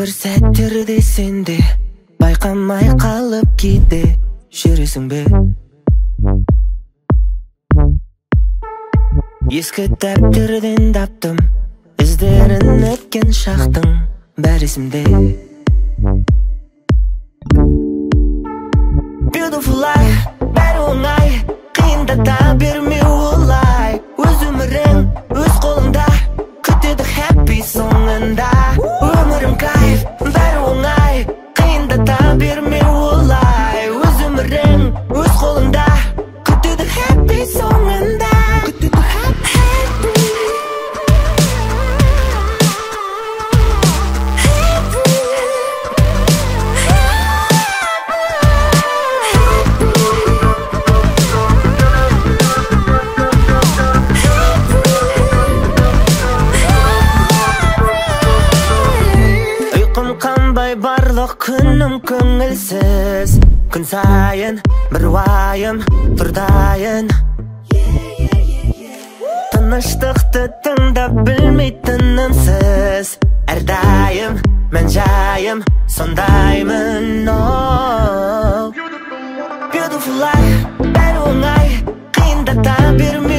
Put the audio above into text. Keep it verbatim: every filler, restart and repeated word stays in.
Кейбір сәттерде сенде байқамай қалып кейде жүресің бе? Ескі дәптерден таптым іздерін өткен шақтың бәрі есімде. Beautiful life, бәрі оңай, қиындата берме олай. Өз өмірің, өз қолыңда, күтеді happy соңында. Өмірім кайф, бәрі оңай, қиындата берме олай. Өз өмірің, өз қолыңда, күтеді happy соңында. Күтеді happy. Барлық күнім көңілсіз, күн сайын бір уайым тұрдайын. Тыныштықты тыңдап білмей тынымсыз, әрдайым мән жайым сондаймын. Beautiful life, бәрі оңай, қиындата берме